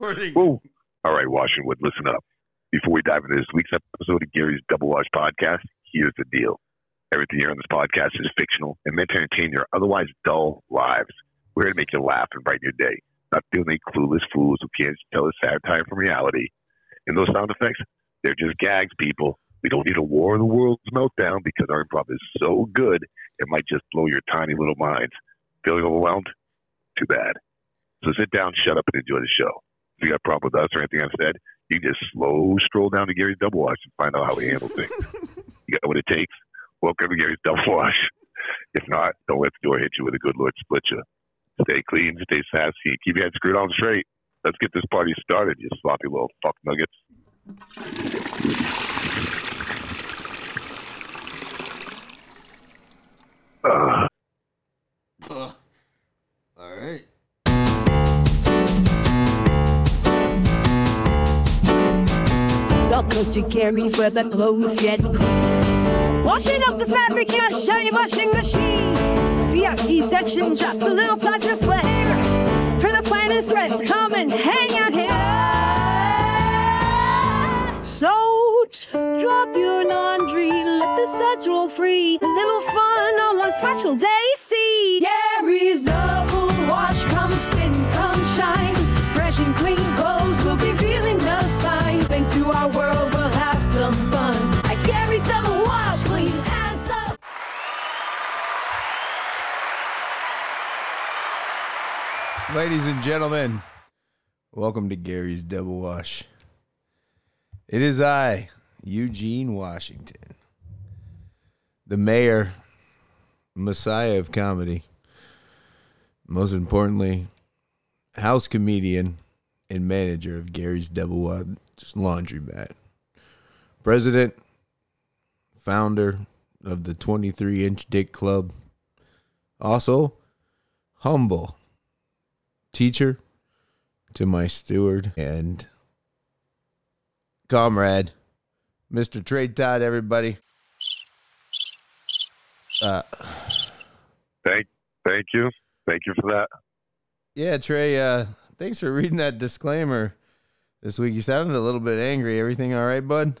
Whoa. All right, Washington, listen up. Before we dive into this week's episode of Gary's Double Wash podcast, here's the deal. Everything here on this podcast is fictional and meant to entertain your otherwise dull lives. We're here to make you laugh and brighten your day, not the only clueless fools who can't tell a satire from reality. And those sound effects, they're just gags, people. We don't need a war of the world's meltdown because our improv is so good, it might just blow your tiny little minds. Feeling overwhelmed? Too bad. So sit down, shut up, and enjoy the show. If you got a problem with us or anything I've said, you can just slow stroll down to Gary's Double Wash and find out how we handle things. You got what it takes? Welcome to Gary's Double Wash. If not, don't let the door hit you with a good Lord split you. Stay clean, stay sassy, and keep your head screwed on straight. Let's get this party started, you sloppy little fuck nuggets. All right. Welcome to Gary's where the clothes get clean. Washing up the fabric in a shiny washing machine. VIP section, just a little touch of flair. For the planet threads, come and hang out here. So drop your laundry, let the suds roll free. A little fun on one special day, see. Gary's Double Wash, come spin, come shine. Fresh and clean clothes will be feeling just fine. Into our world, we'll have some fun. At Gary's Double Wash, clean as the... Ladies and gentlemen, welcome to Gary's Double Wash. It is I, Eugene Washington, the mayor, messiah of comedy, most importantly, house comedian and manager of Gary's Double Wash Laundromat, president, founder of the 23-inch Dick Club, also humble teacher to my steward and comrade, Mr. Trey Todd, everybody. Thank you. Thank you for that. Yeah, Trey, thanks for reading that disclaimer this week. You sounded a little bit angry. Everything all right, bud?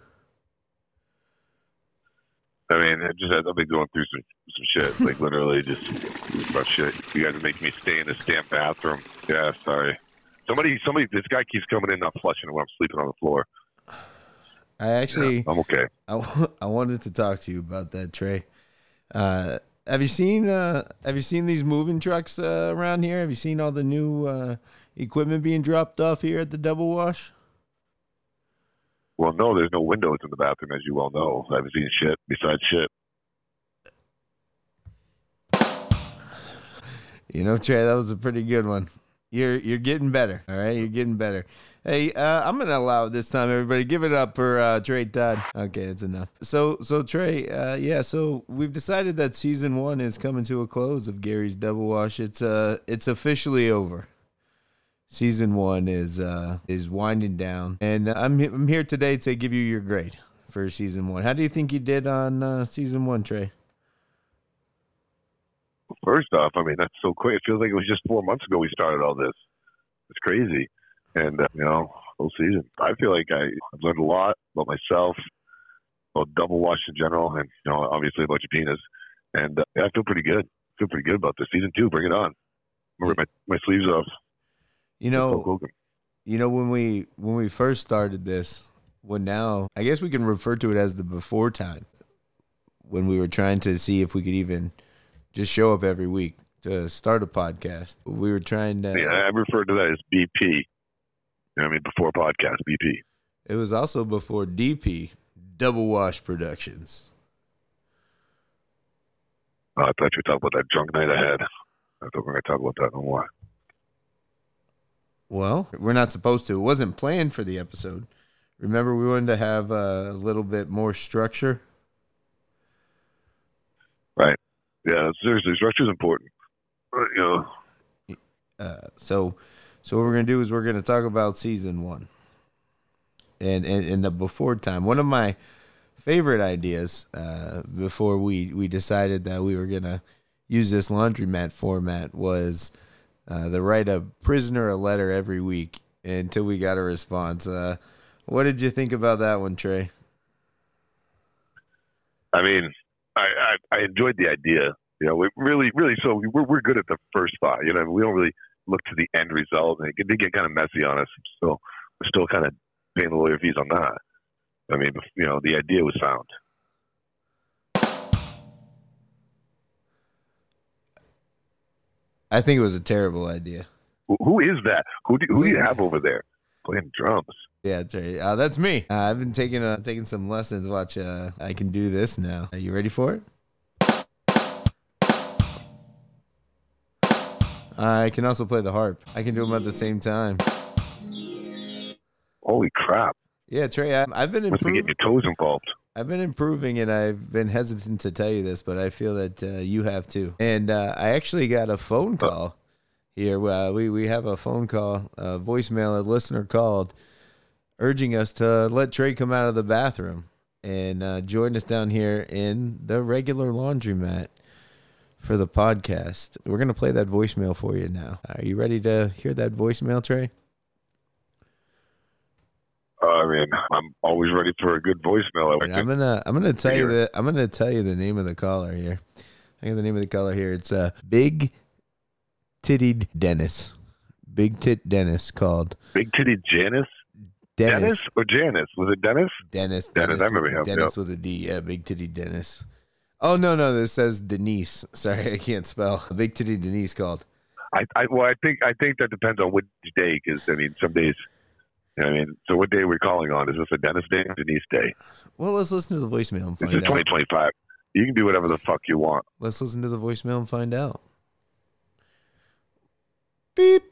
I mean, I've been going through some shit, like literally just rough shit. You guys are making me stay in this damn bathroom. Yeah, sorry. Somebody, this guy keeps coming in, not flushing when I'm sleeping on the floor. I'm okay. I wanted to talk to you about that, Trey. Have you seen these moving trucks around here? Have you seen all the new equipment being dropped off here at the Double Wash? Well, no, there's no windows in the bathroom, as you well know. I haven't seen shit besides shit. You know, Trey, that was a pretty good one. You're getting better, all right? You're getting better. Hey, I'm going to allow it this time, everybody. Give it up for Trey Todd. Okay, that's enough. So Trey, so we've decided that season 1 is coming to a close of Gary's Double Wash. It's officially over. Season 1 is winding down, and I'm here today to give you your grade for season 1. How do you think you did on season 1, Trey? First off, I mean, that's so quick. It feels like it was just 4 months ago we started all this. It's crazy. And, whole season. I feel like I've learned a lot about myself, about Double Wash in general, and, obviously about your penis. And I feel pretty good. I feel pretty good about this. Season 2, bring it on. I'm going to rip my sleeves off. When we first started this, I guess we can refer to it as the before time, when we were trying to see if we could even just show up every week to start a podcast. We were trying to... Yeah, I refer to that as BP. Before podcast, BP. It was also before DP, Double Wash Productions. Oh, I thought you were talking about that drunk night I had. I thought we were going to talk about that no more. Well, we're not supposed to. It wasn't planned for the episode. Remember, we wanted to have a little bit more structure. Right. Yeah, seriously, structure is important. So what we're going to do is we're going to talk about season 1 and the before time. One of my favorite ideas before we decided that we were going to use this laundromat format was to write a prisoner a letter every week until we got a response. What did you think about that one, Trey? I mean, I enjoyed the idea. You know, we really, so we're good at the first thought. You know, we don't really look to the end result. And it did get kind of messy on us. So we're still kind of paying the lawyer fees on that. I mean, you know, the idea was sound. I think it was a terrible idea. Who is that? Who do you have over there playing drums? Yeah, Trey. That's me. I've been taking some lessons. Watch, I can do this now. Are you ready for it? I can also play the harp. I can do them at the same time. Holy crap. Yeah, Trey, I've been Must be getting your toes involved. I've been improving, and I've been hesitant to tell you this, but I feel that you have too. And I actually got a phone call here. We have a phone call, a voicemail. A listener called, urging us to let Trey come out of the bathroom and join us down here in the regular laundromat for the podcast. We're going to play that voicemail for you now. Are you ready to hear that voicemail, Trey? I mean, I'm always ready for a good voicemail. I'm gonna tell you the name of the caller here. I got the name of the caller here. It's Big Tittied Dennis. Big Tit Dennis called. Big Titty Janice? Dennis or Janice? Was it Dennis? Dennis. I remember him. Dennis with a D. Yeah, Big Titty Dennis. Oh, no. This says Denise. Sorry, I can't spell. Big Titty Denise called. I think that depends on which day, because, I mean, some days, you know what I mean? So what day are we calling on? Is this a Dennis day or Denise day? Well, let's listen to the voicemail and find out. It's 2025. You can do whatever the fuck you want. Let's listen to the voicemail and find out. Beep.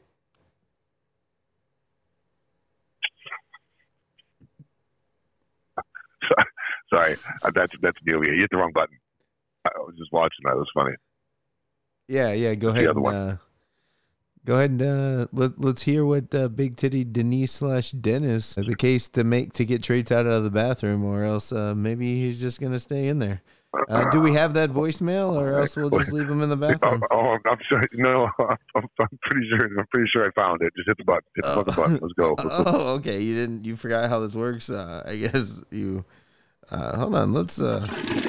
Sorry, that's Neil. You hit the wrong button. I was just watching that. It was funny. Yeah. Go ahead. Go ahead and let's hear what Big Titty Denise / Dennis the case to get Trey out of the bathroom, or else maybe he's just gonna stay in there. Do we have that voicemail, or else we'll just leave him in the bathroom? I'm sorry. No, I'm pretty sure I found it. Just hit the button. Hit the fucking button. Let's go. Oh, okay. You forgot how this works. I guess you. Hold on. Let's. All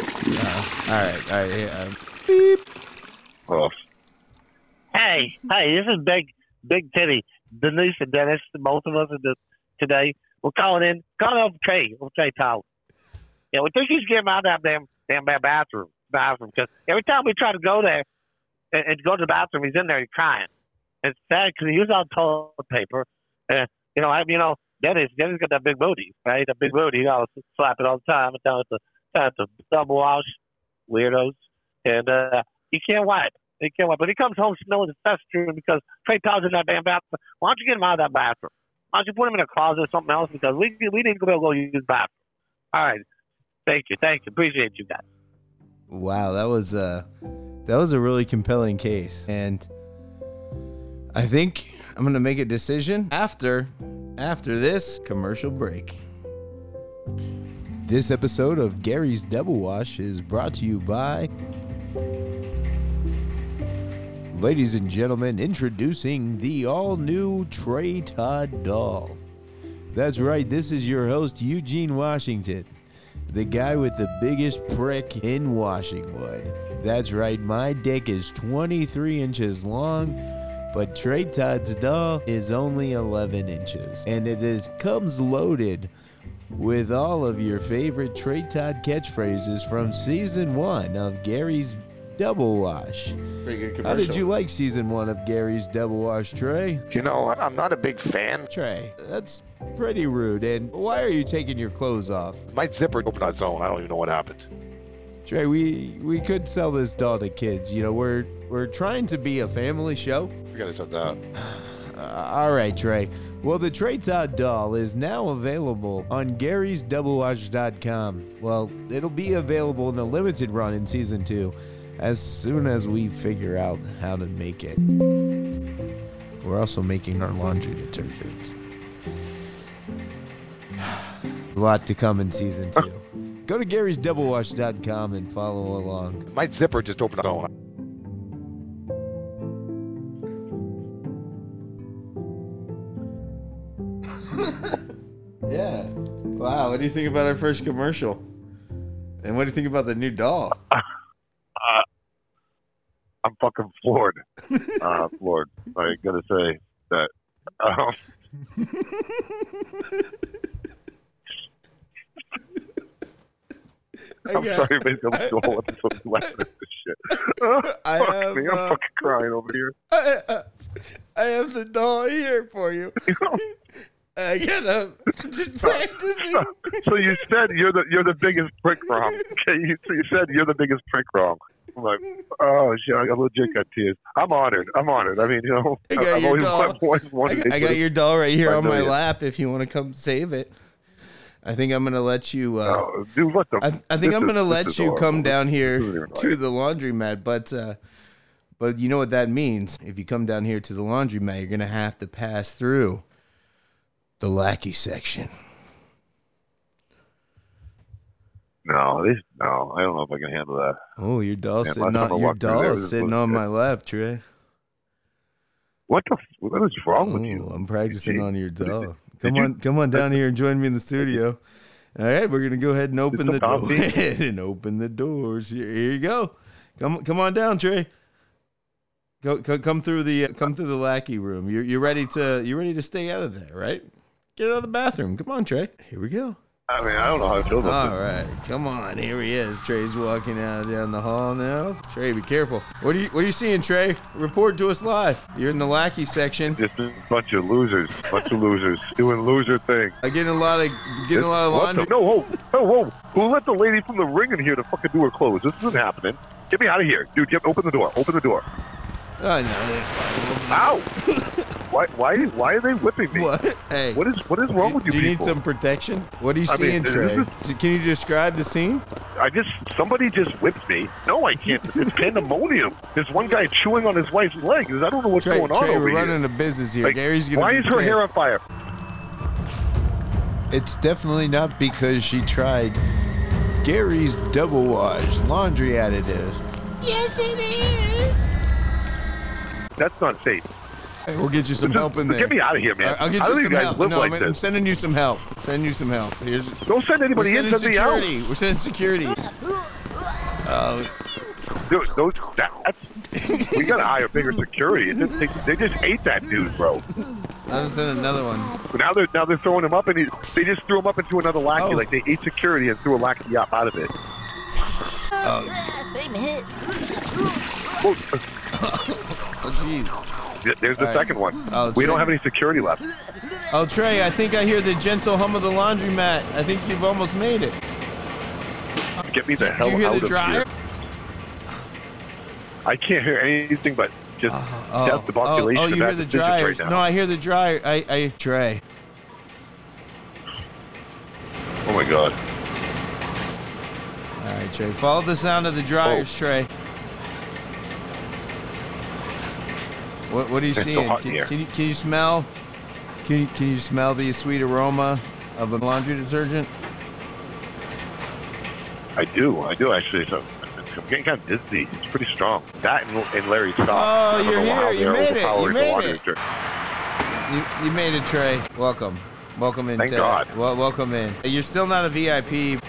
right. Beep. Oh. Hey, this is Big Titty Denise and Dennis. Both of us today. We're calling over Trey. Trey Todd. Yeah, we think he's getting out of that damn bathroom. Because every time we try to go there and go to the bathroom, he's in there crying. It's sad because he uses all toilet paper. Dennis got that big booty, right? That big booty. He always slap it all the time down at the double wash, weirdos. And he can't wipe. But he comes home smelling festering because Trey Todd's in that damn bathroom. Why don't you get him out of that bathroom? Why don't you put him in a closet or something else? Because we need to go use the bathroom. All right. Thank you. Appreciate you guys. Wow, that was a really compelling case, and I think I'm gonna make a decision after this commercial break. This episode of Gary's Double Wash is brought to you by, ladies and gentlemen, introducing the all-new Trey Todd doll. That's right, this is your host, Eugene Washington, the guy with the biggest prick in Washingwood. That's right, my dick is 23 inches long, but Trey Todd's doll is only 11 inches. And comes loaded with all of your favorite Trey Todd catchphrases from season 1 of Gary's Double Wash. Pretty good commercial. How did you like season 1 of Gary's Double Wash, Trey? You know, I'm not a big fan. Trey, that's pretty rude. And why are you taking your clothes off? My zipper opened on its own. I don't even know what happened. Trey, we could sell this doll to kids. You know, we're trying to be a family show. Forget I said that. All right, Trey. Well, the Trey Todd doll is now available on Gary'sDoubleWash.com. Well, it'll be available in a limited run in season 2 as soon as we figure out how to make it. We're also making our laundry detergent. A lot to come in season 2. Go to Gary'sDoubleWash.com and follow along. My zipper just opened on its own. Yeah. Wow. What do you think about our first commercial? And what do you think about the new doll? I'm fucking floored. Floored. I gotta say that. I'm sorry, man. I'm so laughing at this shit. Fuck me. I'm fucking crying over here. I have the doll here for you. I gotta just practicing. So you said you're the biggest prick wrong. Okay, so you said you're the biggest prick wrong. I'm like, oh shit, I got legit got tears. I'm honored. I mean, you know, I got your doll. I got your doll right here on my lap. If you want to come save it, I think I'm gonna let you. Dude, what the? I think I'm gonna let you come down here to the laundromat, but you know what that means. If you come down here to the laundromat, you're gonna have to pass through the lackey section. No, I don't know if I can handle that. Oh, your doll sitting on my lap, Trey. What is wrong with you? I'm practicing on your doll. Come on down here and join me in the studio. All right, we're gonna go ahead and open the door and open the doors. Here you go. Come on down, Trey. Come through the lackey room. You're ready to stay out of there, right? Get out of the bathroom. Come on, Trey. Here we go. I mean, I don't know how I feel about All right, come on. Here he is. Trey's walking out down the hall now. Trey, be careful. What are you seeing, Trey? Report to us live. You're in the lackey section. Just a bunch of losers doing loser things. Getting a lot of laundry. No, whoa! Who let the lady from the ring in here to fucking do her clothes? This isn't happening. Get me out of here, dude. Open the door. Open the door. Oh no, they're fine. Ow! Why are they whipping me? What? Hey, what is wrong with you? Do you people? need some protection? What are you seeing, Trey? Can you describe the scene? Somebody just whipped me. No, I can't. It's pandemonium. There's one guy chewing on his wife's legs. I don't know what's going on Trey, over we're here. running a business here. Like, Gary's gonna. Why is her hair on fire? It's definitely not because she tried Gary's Double Wash laundry additive. Yes, it is. That's not safe. Hey, we'll get you some help in there. Get me out of here, man. I'll get I you don't some guys help. live No, like I'm this. sending you some help. Don't send anybody in. Send me out. We're sending security. Dude, we gotta hire bigger security. They just ate that dude, bro. I'm sending another one. Now they're throwing him up, and they just threw him up into another lackey. Oh. Like they ate security and threw a lackey up out of it. I'm hit. Oh, Oh, jeez. there's the second one. Oh, We Trey. don't have any security left. Oh, Trey, I think I hear the gentle hum of the laundromat. I think you've almost made it. Get me the hell Did you hear out the of dryer? here. I can't hear anything but just death population. Oh, you hear the dryer? Right now. No, I hear the dryer. Trey. Oh my god. All right, Trey. Follow the sound of the dryers, Trey. What are you It's so seeing? hot in here. Can you smell? Can you smell the sweet aroma of a laundry detergent? I do actually. So I'm getting kind of dizzy. It's pretty strong. That and Larry's sock. Oh, you're here. You made it. You made it. it. You made it, Trey. Welcome in. Thank Ted. God. Well, welcome in. You're still not a VIP.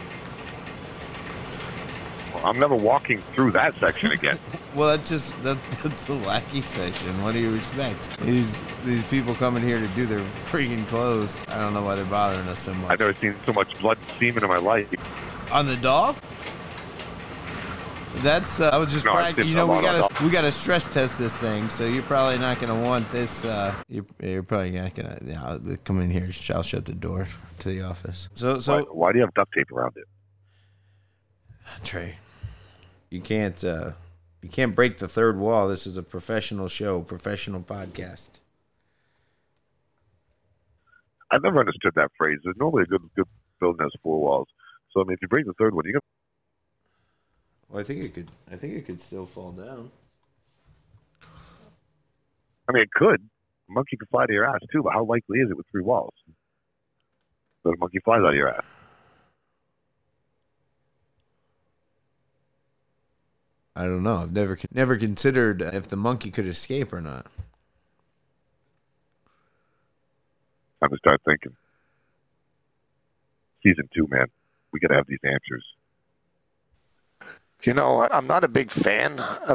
I'm never walking through that section again. Well, that's the lackey section. What do you expect? These people coming here to do their freaking clothes. I don't know why they're bothering us so much. I've never seen so much blood and semen in my life. On the dog? That's I was just No, practicing. it's You know, a lot of we gotta stress test this thing. So you're probably not gonna want this. You're probably not gonna. Yeah, I'll come in here. I'll shut the door to the office. So Why do you have duct tape around it? Trey, you can't break the third wall. This is a professional show, professional podcast. I've never understood that phrase. There's normally a good building has four walls. So I mean, if you break the third one, you can. Well, I think it could still fall down. I mean, it could. A monkey could fly to your ass too, but how likely is it with three walls? So a monkey flies out of your ass. I don't know. I've never considered if the monkey could escape or not. Time to start thinking. Season 2, man. We got to have these answers. You know, I'm not a big fan of.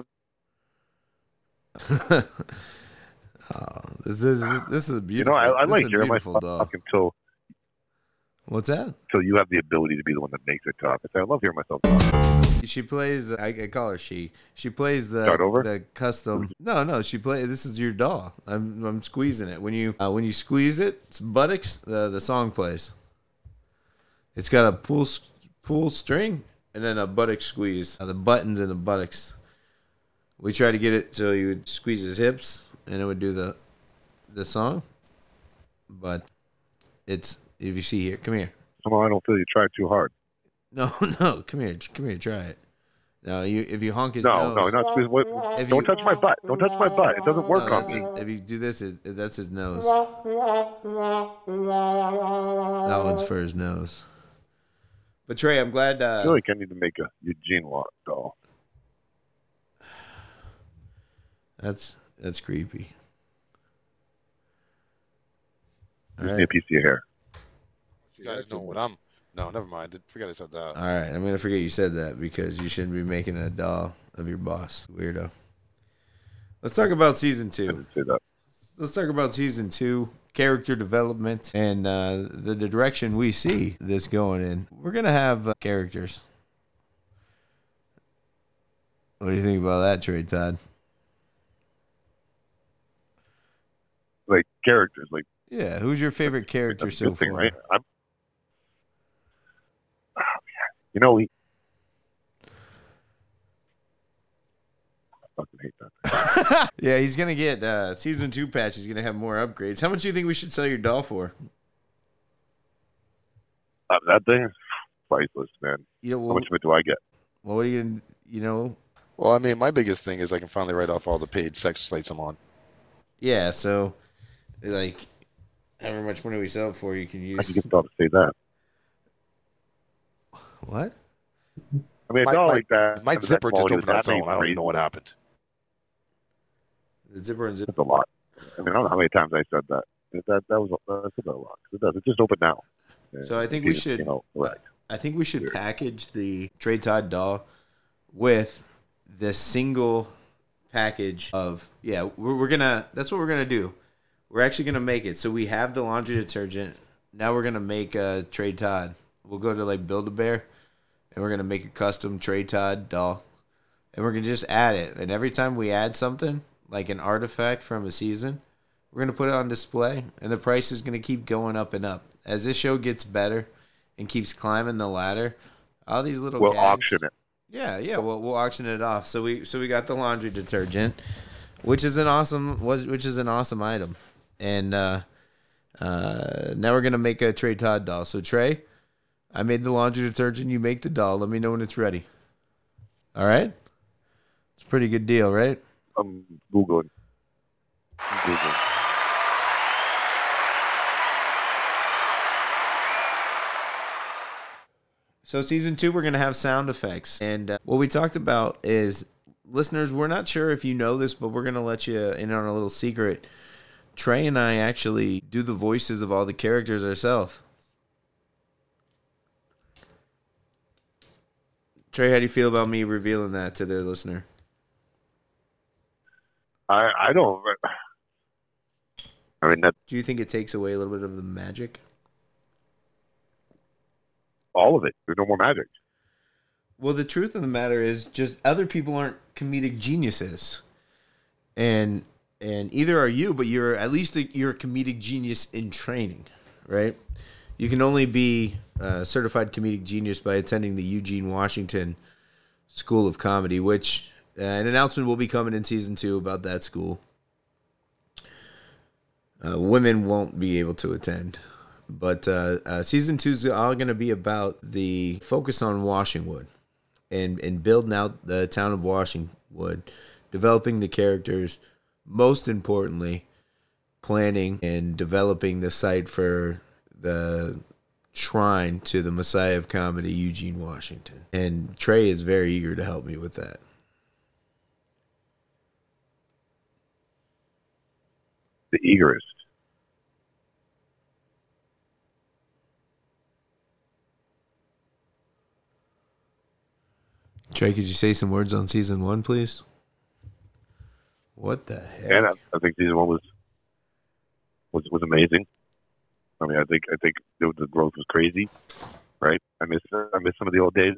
This is a You beautiful. know, I this like is a hearing beautiful myself doll. talk What's that? until you have the ability to be the one that makes it talk. I love hearing myself talk. She plays. I call her she. She plays Start over? the custom. No. She play. This is your doll. I'm squeezing it. When you squeeze it, it's buttocks. The song plays. It's got a pull string and then a buttock squeeze. The buttons and the buttocks. We tried to get it so you would squeeze his hips and it would do the song. But it's, if you see here, come here. Somehow I don't feel you tried too hard. No, come here, try it. Now, if you honk his No, nose. not squeeze. Don't touch my butt. Don't touch my butt. It doesn't work on me. If you do this, that's his nose. That one's for his nose. But Trey, I'm glad. I feel like I need to make a Eugene Watt doll. That's creepy. Just need a piece of your hair. You guys know what I'm. No, never mind. Forget I said that. All right, I'm gonna forget you said that because you shouldn't be making a doll of your boss, weirdo. Let's talk about season I 2. didn't say that. Let's talk about season 2, character development, and the direction we see this going in. We're gonna have characters. What do you think about that, Trey Todd? Like characters, like Yeah, who's your favorite character that's a so good thing, far? right? You know, I fucking hate that. Yeah, he's gonna get season 2 patch. He's gonna have more upgrades. How much do you think we should sell your doll for? That thing is priceless, man. You know, How much of it do I get? what are you gonna? You know, Well, I mean, my biggest thing is I can finally write off all the paid sex slates I'm on. yeah. So, like, however much money we sell it for, you can I use. can get the doll to say that. What? I mean, a doll like that. My that zipper just quality opened with on that its own. many I don't even know what happened. The zipper and zip. That's a lot. I mean, I don't know how many times I said that. That's a lot. It does. It just opened now. So I think we should. You know, right. I think we should package the Trey Todd doll with the single package of we're gonna. That's what we're gonna do. We're actually gonna make it. So we have the laundry detergent. Now we're gonna make a Trey Todd. We'll go to like Build-A-Bear, and we're gonna make a custom Trey Todd doll, and we're gonna just add it. And every time we add something like an artifact from a season, we're gonna put it on display, and the price is gonna keep going up and up as this show gets better and keeps climbing the ladder. All these little We'll gags, auction it. Yeah, we'll auction it off. So we got the laundry detergent, which is an awesome item, and now we're gonna make a Trey Todd doll. So Trey, I made the laundry detergent. You make the doll. Let me know when it's ready. All right, it's a pretty good deal, right? I'm Googling. So season 2, we're going to have sound effects. And what we talked about is, listeners, we're not sure if you know this, but we're going to let you in on a little secret. Trey and I actually do the voices of all the characters ourselves. Trey, how do you feel about me revealing that to the listener? I don't. I mean, that's Do you think it takes away a little bit of the magic? all of it. There's no more magic. Well, the truth of the matter is just other people aren't comedic geniuses. And either are you, but you're at least you're a comedic genius in training, right? You can only be a certified comedic genius by attending the Eugene Washington School of Comedy, which an announcement will be coming in season 2 about that school. Women won't be able to attend. But season 2 is all going to be about the focus on Washingwood and building out the town of Washingwood, developing the characters, most importantly, planning and developing the site for the shrine to the Messiah of Comedy, Eugene Washington. And Trey is very eager to help me with that. The eagerest. Trey, could you say some words on season 1, please? What the heck? And I think season 1 was amazing. I mean, I think the growth was crazy, right? I miss some of the old days.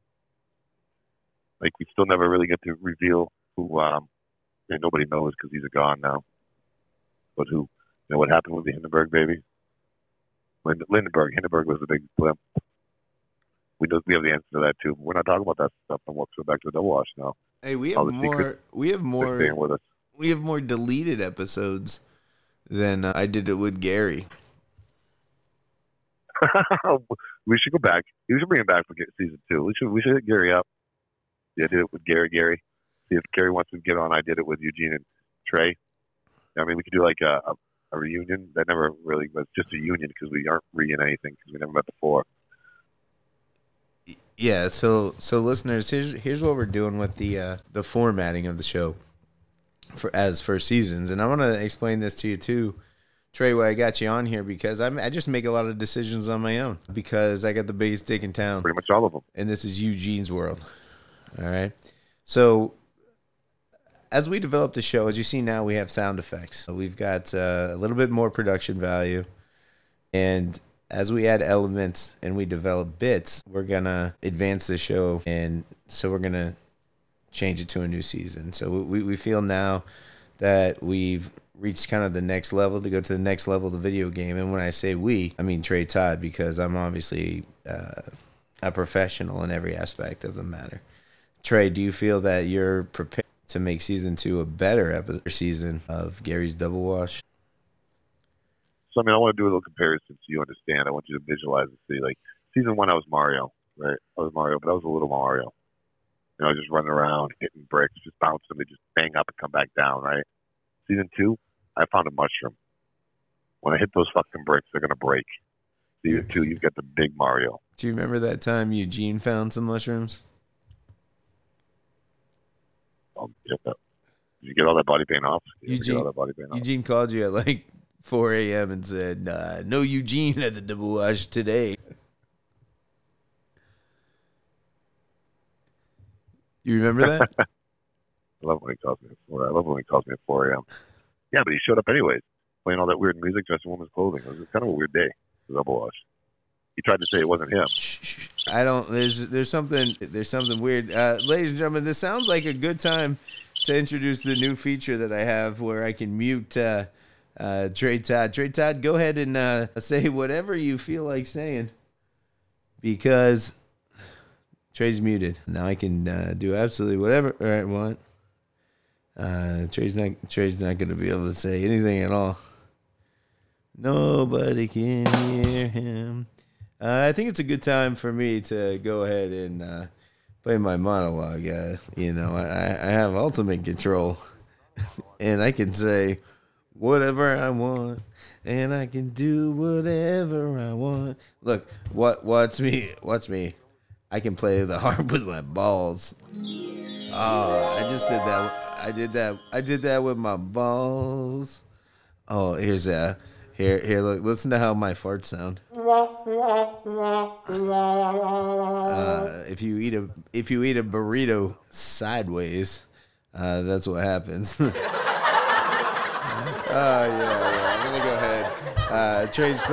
Like, we still never really get to reveal who. And nobody knows because he's gone now. But who? What happened with the Hindenburg baby? Hindenburg was the big blimp. We have the answer to that too. We're not talking about that stuff. And we'll go back to the Double Wash now. Hey, we have more. Staying with us. We have more deleted episodes than I did it with Gary. We should go back. We should bring him back for season 2. We should hit Gary up. Yeah, I did it with Gary. See if Gary wants to get on. I did it with Eugene and Trey. I mean, we could do like a reunion. That never really was just a union because we aren't re in anything because we never met before. Yeah, so listeners, here's what we're doing with the formatting of the show for seasons, and I want to explain this to you too, Trey. Why I got you on here because I just make a lot of decisions on my own because I got the biggest dick in town, pretty much all of them, and this is Eugene's world. All right, so as we develop the show, as you see now, we have sound effects. We've got a little bit more production value, and as we add elements and we develop bits, we're going to advance the show, and so we're going to change it to a new season. So we feel now that we've reached kind of the next level to go to the next level of the video game. And when I say we, I mean Trey Todd, because I'm obviously a professional in every aspect of the matter. Trey, do you feel that you're prepared to make season 2 a better season of Gary's Double Wash? So, I mean, I want to do a little comparison so you understand. I want you to visualize and see. Like, season 1, I was Mario, right? I was Mario, but I was a little Mario. I was just running around, hitting bricks, just bouncing them, they just bang up and come back down, right? Season 2, I found a mushroom. When I hit those fucking bricks, they're going to break. Season 2, you've got the big Mario. Do you remember that time Eugene found some mushrooms? Did you get all that body paint off? Eugene called you at like 4 a.m. and said, no Eugene at the Double Wash today. You remember that? I love when he calls me at 4 a.m. Yeah, but he showed up anyways, playing all that weird music, dressed in women's clothing. It was kind of a weird day, the Double Wash. He tried to say it wasn't him. I don't. There's something weird. Ladies and gentlemen, this sounds like a good time to introduce the new feature that I have, where I can mute Trey Todd. Trey Todd, go ahead and say whatever you feel like saying, because Trey's muted. Now I can do absolutely whatever I want. Trey's not going to be able to say anything at all. Nobody can hear him. I think it's a good time for me to go ahead and play my monologue. I have ultimate control, and I can say whatever I want, and I can do whatever I want. Look, watch me. I can play the harp with my balls. Oh, I just did that. I did that with my balls. Oh, here. Look, listen to how my farts sound. If you eat a burrito sideways, that's what happens. Yeah. I'm gonna go ahead.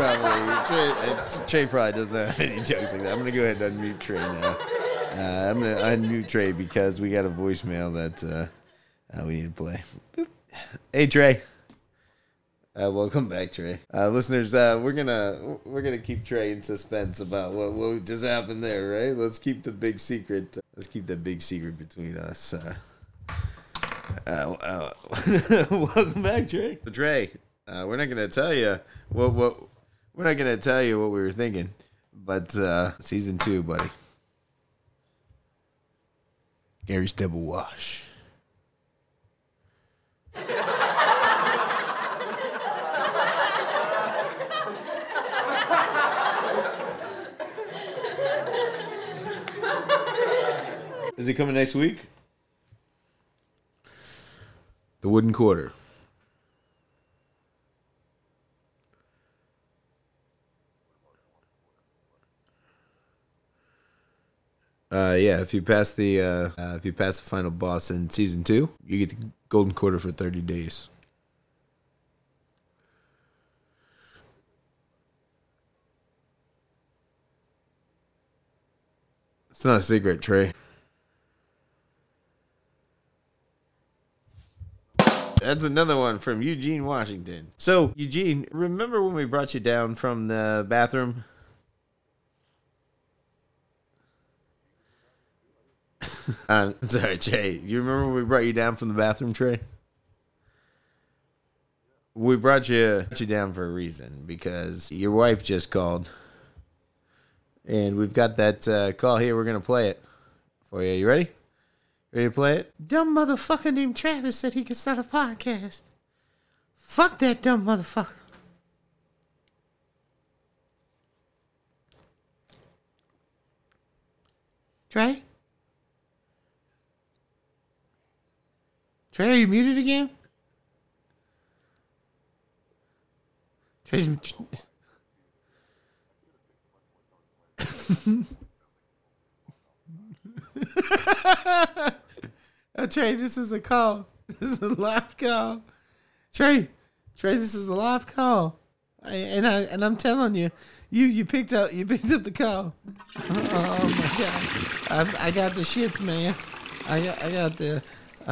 Trey probably doesn't have any jokes like that. I'm gonna go ahead and unmute Trey now. I'm gonna unmute Trey because we got a voicemail that we need to play. Boop. Hey Trey. Welcome back, Trey. Listeners, we're gonna keep Trey in suspense about what just happened there, right? Let's keep the big secret. Let's keep the big secret between us. Welcome back, Trey. Trey, we're not gonna tell you what we're not gonna tell you what we were thinking, but season 2, buddy. Gary's Double Wash. Is it coming next week? The Wooden Quarter. Yeah, if you pass the final boss in season 2, you get the golden quarter for 30 days. It's not a secret, Trey. That's another one from Eugene, Washington. So, Eugene, remember when we brought you down from the bathroom? Sorry, Trey. You remember when we brought you down from the bathroom, Trey? We brought you down for a reason, because your wife just called. And we've got that call here. We're going to play it for you. You ready? Ready to play it? Dumb motherfucker named Travis said he could start a podcast. Fuck that dumb motherfucker. Trey? Trey, are you muted again? Trey's... Oh, Trey, this is a call. This is a live call. Trey, this is a live call. And I'm telling you, you picked up the call. Oh my God, I got the shits, man. I got the.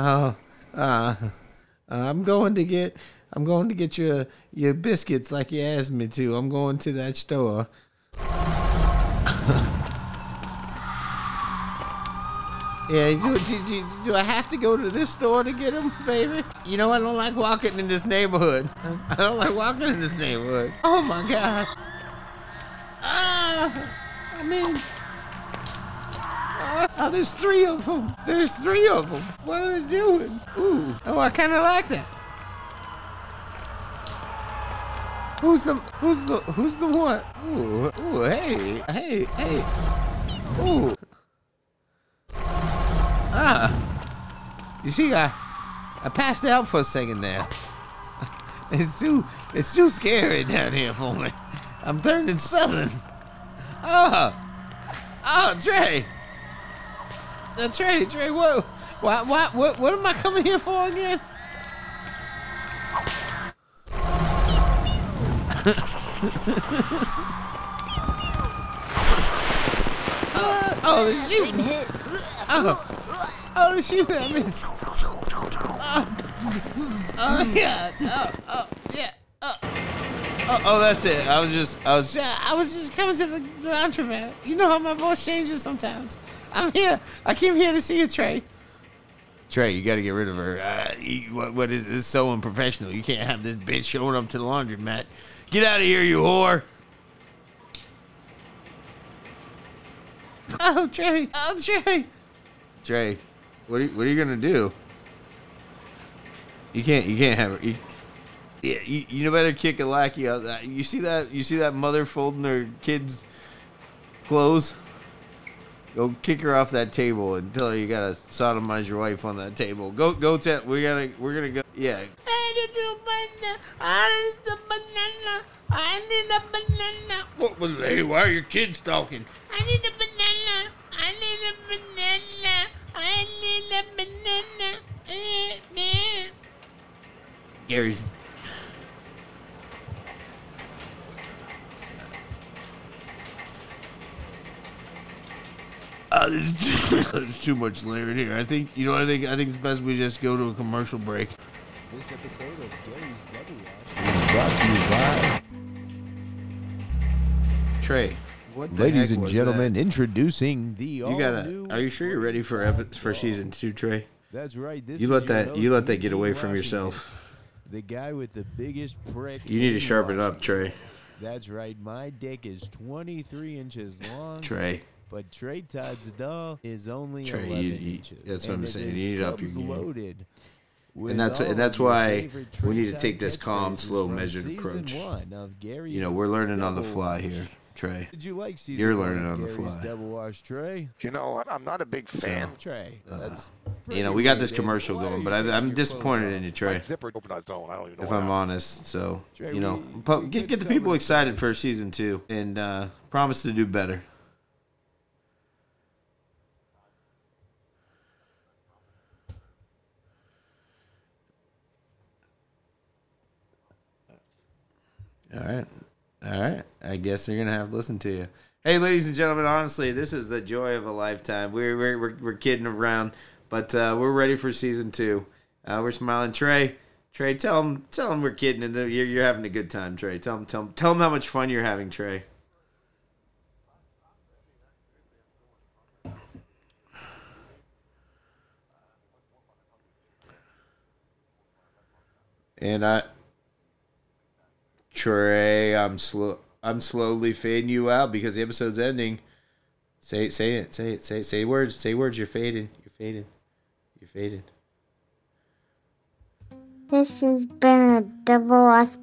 I'm going to get your biscuits like you asked me to. I'm going to that store. Yeah, do I have to go to this store to get them, baby? You know, I don't like walking in this neighborhood. I don't like walking in this neighborhood. Oh, my God. There's 3 of them. There's 3 of them. What are they doing? Ooh. Oh, I kind of like that. Who's the one? Ooh, hey. Ooh. You see, I passed out for a second there. It's too scary down here for me. I'm turning southern. Oh, Trey. Trey, what am I coming here for again? Oh, they're shooting. Oh, they're shooting at me. Oh, yeah. Oh, yeah. Oh, that's it. I was just coming to the laundromat. You know how my voice changes sometimes. I'm here. I came here to see you, Trey. Trey, you got to get rid of her. What is this? So unprofessional. You can't have this bitch showing up to the laundromat. Get out of here, you whore. Oh, Trey. Trey, what are you gonna do? You can't have her. You better kick a lackey out. You see that mother folding her kids' clothes? Go kick her off that table and tell her you gotta sodomize your wife on that table. Go we're gonna go. Yeah. I need a banana. What? Hey, why are your kids talking? I need a banana. Gary's. There's too much layered here. I think it's best we just go to a commercial break. This episode of Gary's Double Watch is brought to you by Trey. What the ladies heck and was gentlemen, that? introducing the Are you sure you're ready for season 2, Trey? That's right. You let that get away from yourself. The guy with the biggest prick. You need to sharpen it up, Trey. That's right. My dick is 23 inches long. Trey. But Trey Todd's doll is only Trey, 11 you, inches. that's what I'm saying. You need to up your game. Loaded And that's why we need to take this calm, slow, measured approach. You know, we're learning on the fly here, Trey. Did you like season You're 1 learning of on the Gary's fly. Double Wash, Trey? You know what? I'm not a big fan. Trey, that's You know, we got this commercial going, but I'm disappointed in you, My Trey. zipper opened on its own. I don't even know. If what I'm happened. honest, so Trey, you know, we get get the people some- excited for season 2, and promise to do better. All right. I guess they're gonna have to listen to you. Hey, ladies and gentlemen, honestly, this is the joy of a lifetime. We're kidding around, but we're ready for season 2. We're smiling. Trey, tell them we're kidding, and you're having a good time. Trey, tell them how much fun you're having, Trey. And Trey, I'm slowly fading you out because the episode's ending. Say it. Say words. You're fading. This has been a Double Lost